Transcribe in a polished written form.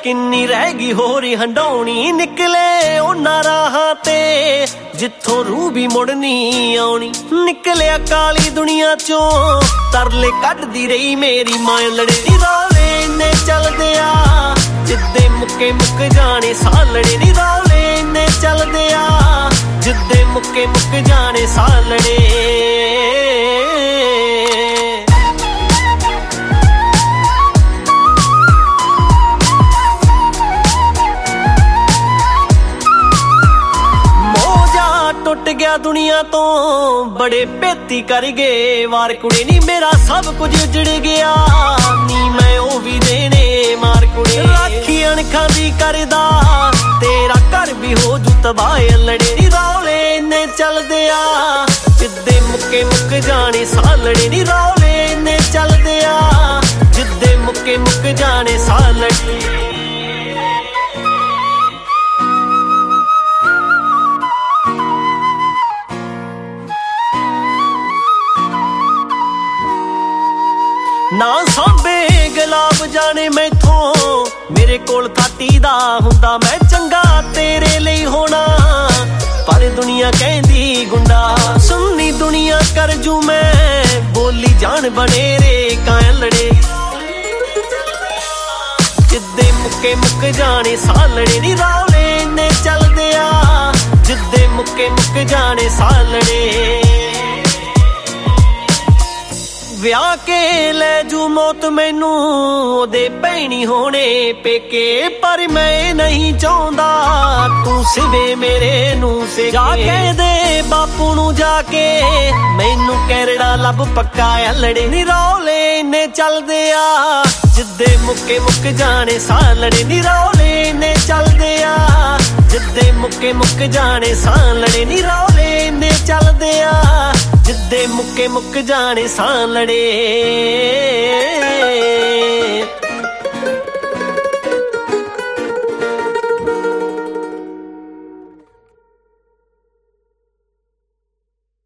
किन्नी रह गई होरी हंडौनी, निकले उन्हां राहां ते जिथों रूह भी मुड़ नहीं आउणी। निकलिया काली दुनिया चों तरले कढदी रही मेरी मां लड़े नी रौले इन्ने चलदे आ जिद्दे मुक्के मुक जाने सालड़े नी रौले इन्ने चलदे आ जिद्दे मुक्के मुक जाने सालड़े। टुट गया दुनिया तो बड़े भेती कर गए वार कुड़े नी, मेरा सब कुछ उजड़ गया नी मैं ओ भी देने मार कुड़े। राखी अणखां दी करदा तेरा घर भी हो जू तबाह लड़े नी रौले इन्ने चलदे आ जिद्दे मुक्के मुक जाने सालड़े नी रौले इन्ने चलदे आ जिद्दे मुक्के मुक जाने सालड़े। ना सांभे गुलाब जाने मैथों मेरे कोल थाती दा हुंदा मैं चंगा तेरे लिए होना, पर दुनिया कहंदी गुंडा। सुननी दुनिया कर जू मैं बोली जान बने रे कायं लड़े जिद्दे मुक्के मुक जाने सालड़े नी रौले इन्ने चलदे आ जिद्दे मुक्के मुक जाने सालड़े। ਵਿਆਹ ਕੇ ਲੈ ਜੂ ਮੌਤ ਮੈਨੂੰ ਉਹਦੇ ਭੈਣੀ ਹੋਣੇ ਪੇਕੇ, ਪਰ ਮੈਂ ਨਹੀਂ ਚਾਹੁੰਦਾ ਤੂੰ ਸਿਵੇ ਮੇਰੇ ਨੂੰ ਸੇ। ਜਾ ਕੇ ਦੇ ਬਾਪੂ ਨੂੰ ਜਾ ਕੇ ਮੈਨੂੰ ਕੈਰੜਾ ਲੱਭ ਪੱਕਾ ਆ ਲੜੇ ਨੀ ਰੌਲੇ ਇੰਨੇ ਚੱਲਦੇ ਆ ਜਿੱਦੇ ਮੁੱਕੇ ਮੁੱਕ ਜਾਣੇ ਸਾਲੜੇ ਨੀ ਰੌਲੇ ਇੰਨੇ ਚੱਲਦੇ ਆ ਜਿੱਦੇ ਮੁੱਕੇ ਮੁੱਕ ਜਾਣੇ ਸਾਲੜੇ ਨੀ ਰੌਲੇ ਇੰਨੇ ਚੱਲਦੇ ਆ ਜਿੱਦੇ ਮੁੱਕੇ ਮੁੱਕ ਜਾਣੇ ਸਾਲੜੇ।